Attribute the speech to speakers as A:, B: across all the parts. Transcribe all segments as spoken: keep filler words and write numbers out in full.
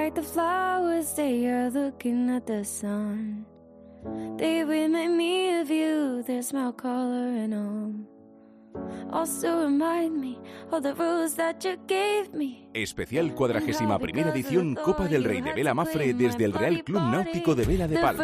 A: like the flowers, they are looking at the sun. They remind me of you, their smell, color and all. Also remind me of the rules that you gave me.
B: Especial cuadragésima primera edición Copa del Rey de Vela Mafre desde el Real Club Náutico de Vela de Palma.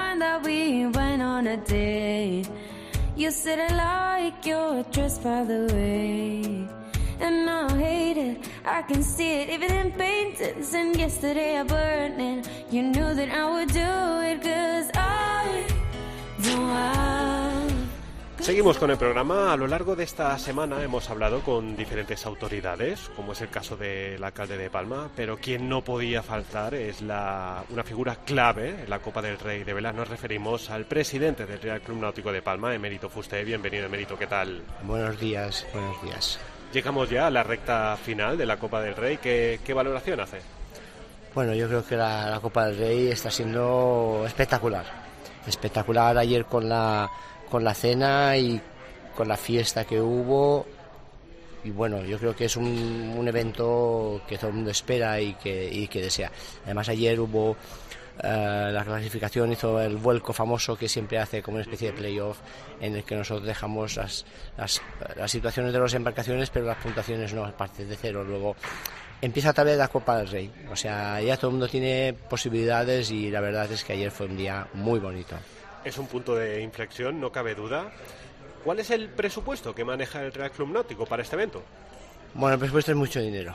A: You said I like your dress by the way, and I hate it, I can see it even in paintings. And yesterday I burned it, you knew that I would do it, cause I don't have.
C: Seguimos con el programa. A lo largo de esta semana hemos hablado con diferentes autoridades, como es el caso del alcalde de Palma, pero quien no podía faltar es la, una figura clave en la Copa del Rey de Vela. Nos referimos al presidente del Real Club Náutico de Palma, Emérito Fuster. Bienvenido, Emérito, ¿qué tal?
D: Buenos días, buenos días.
C: Llegamos ya a la recta final de la Copa del Rey. ¿Qué, qué valoración hace?
D: Bueno, yo creo que la, la Copa del Rey está siendo espectacular. Espectacular ayer con la... con la cena y con la fiesta que hubo, y bueno, yo creo que es un, un evento que todo el mundo espera y que, y que desea. Además ayer hubo uh, la clasificación, hizo el vuelco famoso que siempre hace como una especie de playoff, en el que nosotros dejamos las, las, las situaciones de las embarcaciones, pero las puntuaciones no, a partir de cero. Luego empieza tal vez la Copa del Rey, o sea, ya todo el mundo tiene posibilidades y la verdad es que ayer fue un día muy bonito.
C: Es un punto de inflexión, no cabe duda. ¿Cuál es el presupuesto que maneja el Real Club Náutico para este evento?
D: Bueno, el presupuesto es mucho dinero.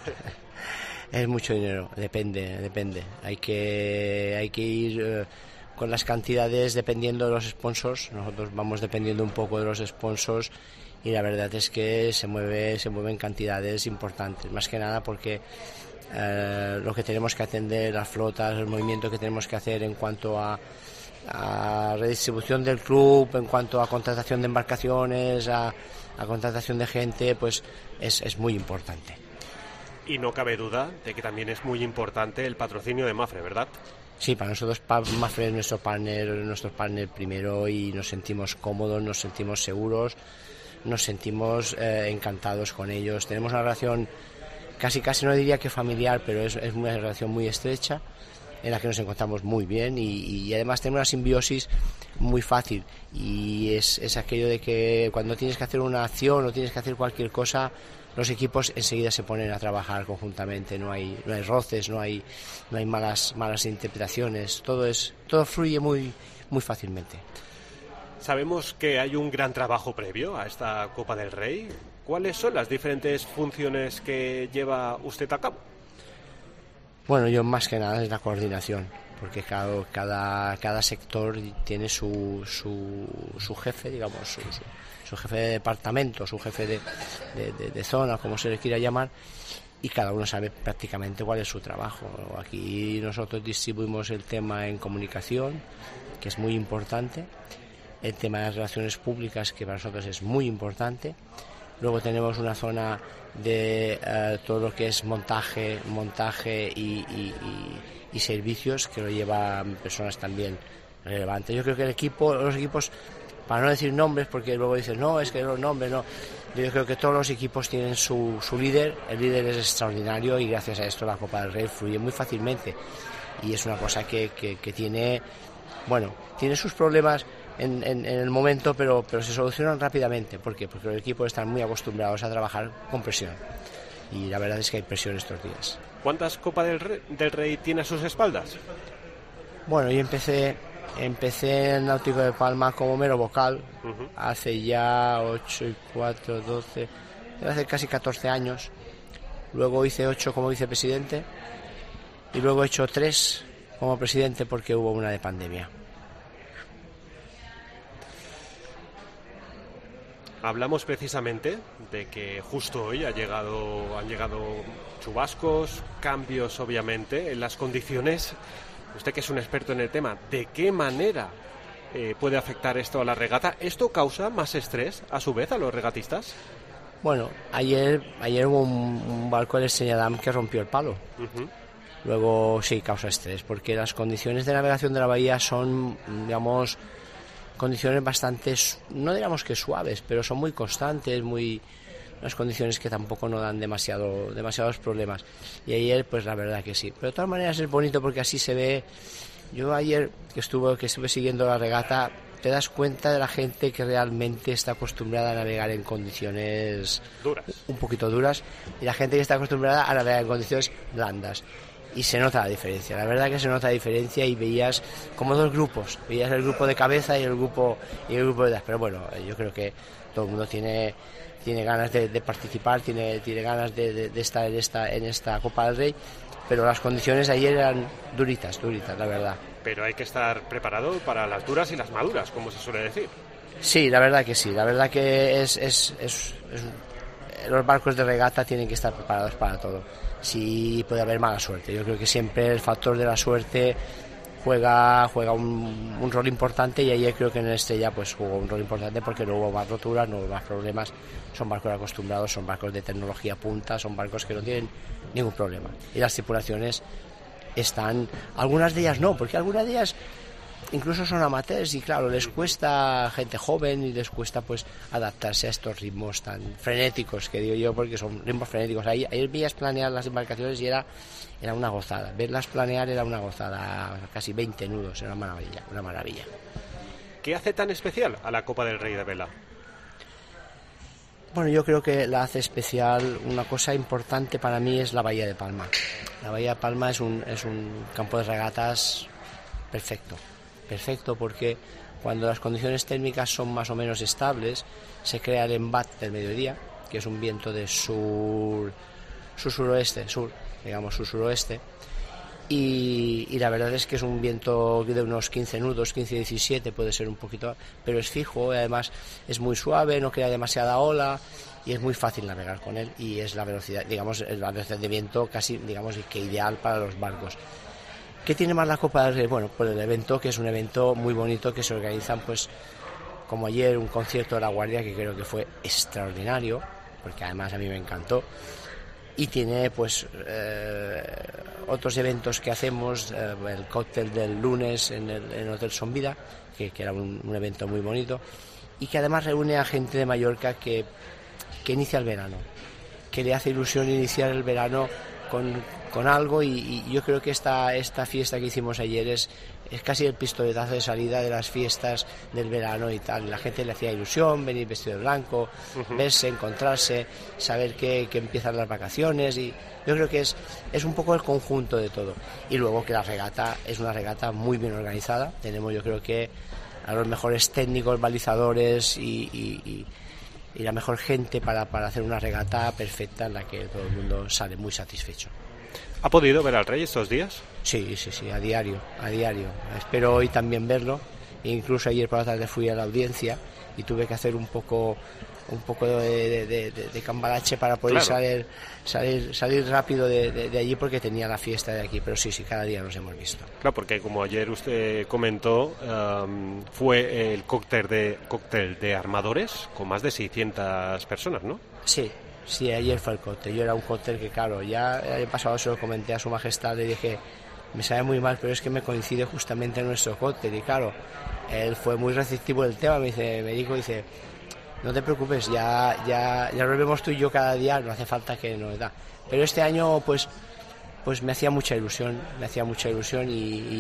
D: Es mucho dinero, depende, depende. Hay que, hay que ir eh, con las cantidades dependiendo de los sponsors. Nosotros vamos dependiendo un poco de los sponsors y la verdad es que se mueve, se mueven cantidades importantes. Más que nada porque eh, lo que tenemos que atender, las flotas, el movimiento que tenemos que hacer en cuanto a a redistribución del club, en cuanto a contratación de embarcaciones, a, a contratación de gente, pues es, es muy importante.
C: Y no cabe duda de que también es muy importante el patrocinio de Mafre, ¿verdad?
D: Sí, para nosotros Mafre es nuestro partner, nuestro partner primero, y nos sentimos cómodos, nos sentimos seguros, nos sentimos eh, encantados con ellos. Tenemos una relación casi, casi no diría que familiar, pero es, es una relación muy estrecha, en la que nos encontramos muy bien y, y además tenemos una simbiosis muy fácil, y es, es aquello de que cuando tienes que hacer una acción o tienes que hacer cualquier cosa, los equipos enseguida se ponen a trabajar conjuntamente, no hay, no hay roces, no hay, no hay malas, malas interpretaciones, todo, es, todo fluye muy, muy fácilmente.
C: Sabemos que hay un gran trabajo previo a esta Copa del Rey. ¿Cuáles son las diferentes funciones que lleva usted a cabo?
D: Bueno, yo más que nada es la coordinación, porque cada, cada, cada sector tiene su, su, su jefe, digamos, su, su, su jefe de departamento, su jefe de, de, de, de zona, como se le quiera llamar, y cada uno sabe prácticamente cuál es su trabajo. Aquí nosotros distribuimos el tema en comunicación, que es muy importante, el tema de las relaciones públicas, que para nosotros es muy importante. Luego tenemos una zona de uh, todo lo que es montaje, montaje y, y, y, y servicios, que lo llevan personas también relevantes. Yo creo que el equipo, los equipos, para no decir nombres, porque luego dicen, no, es que los nombres no. Yo creo que todos los equipos tienen su, su líder, el líder es extraordinario y gracias a esto la Copa del Rey fluye muy fácilmente. Y es una cosa que, que, que tiene, bueno, tiene sus problemas En, en, en el momento, pero, pero se solucionan rápidamente. ¿Por qué? Porque los equipos están muy acostumbrados a trabajar con presión, y la verdad es que hay presión estos días.
C: ¿Cuántas Copas del Rey, del Rey tiene a sus espaldas?
D: Bueno, yo empecé empecé en Náutico de Palma como mero vocal, uh-huh. hace ya ocho y cuatro, doce, hace casi catorce años. Luego hice ocho como vicepresidente y luego he hecho tres como presidente porque hubo una de pandemia.
C: Hablamos precisamente de que justo hoy ha llegado, han llegado chubascos, cambios obviamente en las condiciones. Usted, que es un experto en el tema, ¿de qué manera eh, puede afectar esto a la regata? ¿Esto causa más estrés a su vez a los regatistas?
D: Bueno, ayer ayer hubo un, un barco del Señadam que rompió el palo. Uh-huh. Luego sí causa estrés porque las condiciones de navegación de la bahía son, digamos, condiciones bastante, no digamos que suaves, pero son muy constantes, muy unas condiciones que tampoco no dan demasiado, demasiados problemas. Y ayer, pues la verdad que sí. Pero de todas maneras es bonito porque así se ve. Yo ayer que estuve, que estuve siguiendo la regata, te das cuenta de la gente que realmente está acostumbrada a navegar en condiciones
C: duras,
D: un poquito duras, y la gente que está acostumbrada a navegar en condiciones blandas. Y se nota la diferencia, la verdad que se nota la diferencia, y veías como dos grupos, veías el grupo de cabeza y el grupo y el grupo de edad. Pero bueno, yo creo que todo el mundo tiene tiene ganas de, de participar, tiene tiene ganas de, de, de estar en esta en esta Copa del Rey, pero las condiciones ayer eran duritas, duritas, la verdad.
C: Pero hay que estar preparado para las duras y las maduras, como se suele decir.
D: Sí, la verdad que sí, la verdad que es, es, es, es los barcos de regata tienen que estar preparados para todo. Sí puede haber mala suerte, yo creo que siempre el factor de la suerte juega juega un, un rol importante, y ayer creo que en el Estrella pues jugó un rol importante porque no hubo más roturas, no hubo más problemas. Son barcos acostumbrados, son barcos de tecnología punta, son barcos que no tienen ningún problema, y las tripulaciones están, algunas de ellas no, porque algunas de ellas incluso son amateurs, y claro, les cuesta, gente joven, y les cuesta pues adaptarse a estos ritmos tan frenéticos, que digo yo, porque son ritmos frenéticos. Ahí, ayer veías planear las embarcaciones y era, era una gozada, verlas planear era una gozada, casi veinte nudos, era una maravilla, una maravilla.
C: ¿Qué hace tan especial a la Copa del Rey de Vela?
D: Bueno, yo creo que la hace especial, una cosa importante para mí es la Bahía de Palma. La Bahía de Palma es un, es un campo de regatas perfecto, perfecto porque cuando las condiciones térmicas son más o menos estables, se crea el embate del mediodía, que es un viento de sur, sur suroeste, sur, digamos sur suroeste, y, y la verdad es que es un viento de unos quince nudos, quince a diecisiete, puede ser un poquito, pero es fijo, y además es muy suave, no crea demasiada ola, y es muy fácil navegar con él, y es la velocidad, digamos, la velocidad de viento casi, digamos, que ideal para los barcos. ¿Qué tiene más la Copa del Rey? Bueno, pues el evento, que es un evento muy bonito, que se organizan, pues, como ayer, un concierto de La Guardia, que creo que fue extraordinario, porque además a mí me encantó, y tiene, pues, eh, otros eventos que hacemos, eh, el cóctel del lunes en el en Hotel Son Vida, que, que era un, un evento muy bonito, y que además reúne a gente de Mallorca que, que inicia el verano, que le hace ilusión iniciar el verano con, con algo, y, y yo creo que esta, esta fiesta que hicimos ayer es, es casi el pistoletazo de salida de las fiestas del verano y tal. La gente le hacía ilusión venir vestido de blanco, uh-huh. verse, encontrarse, saber que, que empiezan las vacaciones, y yo creo que es, es un poco el conjunto de todo. Y luego que la regata es una regata muy bien organizada, tenemos yo creo que a los mejores técnicos, balizadores y, y, y y la mejor gente para, para hacer una regata perfecta en la que todo el mundo sale muy satisfecho.
C: ¿Ha podido ver al Rey estos días?
D: Sí, sí, sí, a diario, a diario. Espero hoy también verlo. Incluso ayer por la tarde fui a la audiencia y tuve que hacer un poco un poco de, de, de, de cambalache para poder claro. salir, salir salir rápido de, de, de allí, porque tenía la fiesta de aquí. Pero sí, sí, cada día nos hemos visto.
C: Claro, porque como ayer usted comentó, um, fue el cóctel de cóctel de armadores con más de seiscientas personas, ¿no?
D: Sí, sí, ayer fue el cóctel. Yo era un cóctel que, claro, ya el año pasado se lo comenté a Su Majestad, le dije, me sabe muy mal, pero es que me coincide justamente en nuestro cóctel. Y claro, él fue muy receptivo del tema, me dice, me dijo, dice, no te preocupes, ya ya ya lo vemos tú y yo cada día, no hace falta que nos da. Pero este año pues pues me hacía mucha ilusión, me hacía mucha ilusión y,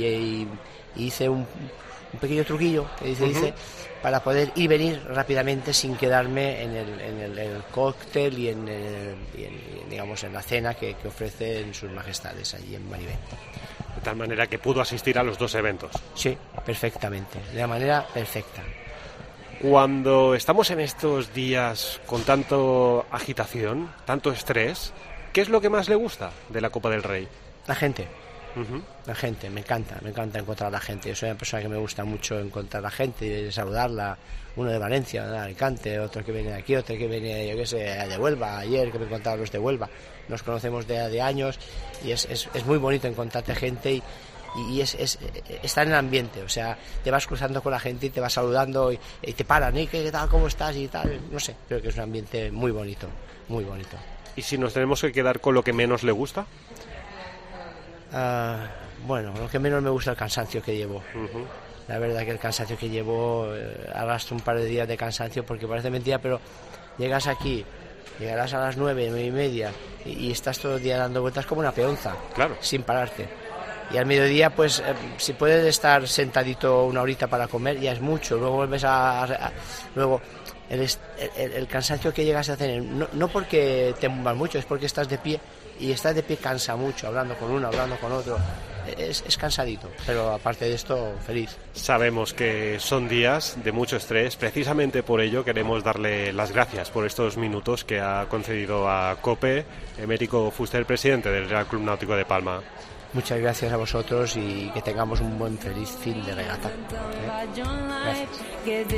D: y, y hice un, un pequeño truquillo que dice, uh-huh. dice para poder ir y venir rápidamente sin quedarme en el, en el, en el cóctel y en, el, y en digamos en la cena que, que ofrecen sus majestades allí en Maribé.
C: De tal manera que pudo asistir a los dos eventos.
D: Sí, perfectamente, de la manera perfecta.
C: Cuando estamos en estos días con tanto agitación, tanto estrés, ¿qué es lo que más le gusta de la Copa del Rey?
D: La gente.
C: Uh-huh.
D: La gente, me encanta, me encanta encontrar a la gente. Yo soy una persona que me gusta mucho encontrar a la gente, saludarla. Uno de Valencia, de Alicante, otro que viene de aquí, otro que viene, yo qué sé, de Huelva. Ayer que me encontraba los de Huelva. Nos conocemos de, de años y es, es, es muy bonito encontrarte gente y y es, es estar en el ambiente, o sea, te vas cruzando con la gente y te vas saludando y, y te paran, ¿eh? ¿Qué tal? ¿Cómo estás? Y tal, no sé, creo que es un ambiente muy bonito, muy bonito.
C: ¿Y si nos tenemos que quedar con lo que menos le gusta?
D: Uh, bueno, lo que menos me gusta es el cansancio que llevo. Uh-huh. La verdad que el cansancio que llevo, eh, arrastro un par de días de cansancio, porque parece mentira, pero llegas aquí Llegarás a las nueve, nueve y media y, y estás todo el día dando vueltas como una peonza,
C: claro,
D: sin pararte. Y al mediodía, pues, eh, si puedes estar sentadito una horita para comer, ya es mucho. Luego vuelves a... a, a luego, el, el, el cansancio que llegas a tener, no, no porque te muevas mucho, es porque estás de pie, y estar de pie cansa mucho, hablando con uno, hablando con otro. Es, es cansadito, pero aparte de esto, feliz.
C: Sabemos que son días de mucho estrés, precisamente por ello queremos darle las gracias por estos minutos que ha concedido a COPE Emérico Fuster, presidente del Real Club Náutico de Palma.
D: Muchas gracias a vosotros y que tengamos un buen feliz fin de regata. ¿Eh?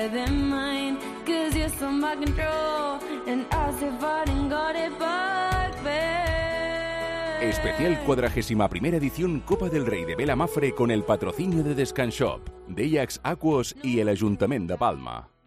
D: Gracias.
B: Especial cuadragésima primera edición Copa del Rei de Vela Mafre con el patrocinio de Descanshop, Deiax Aquos y el Ayuntamiento de Palma.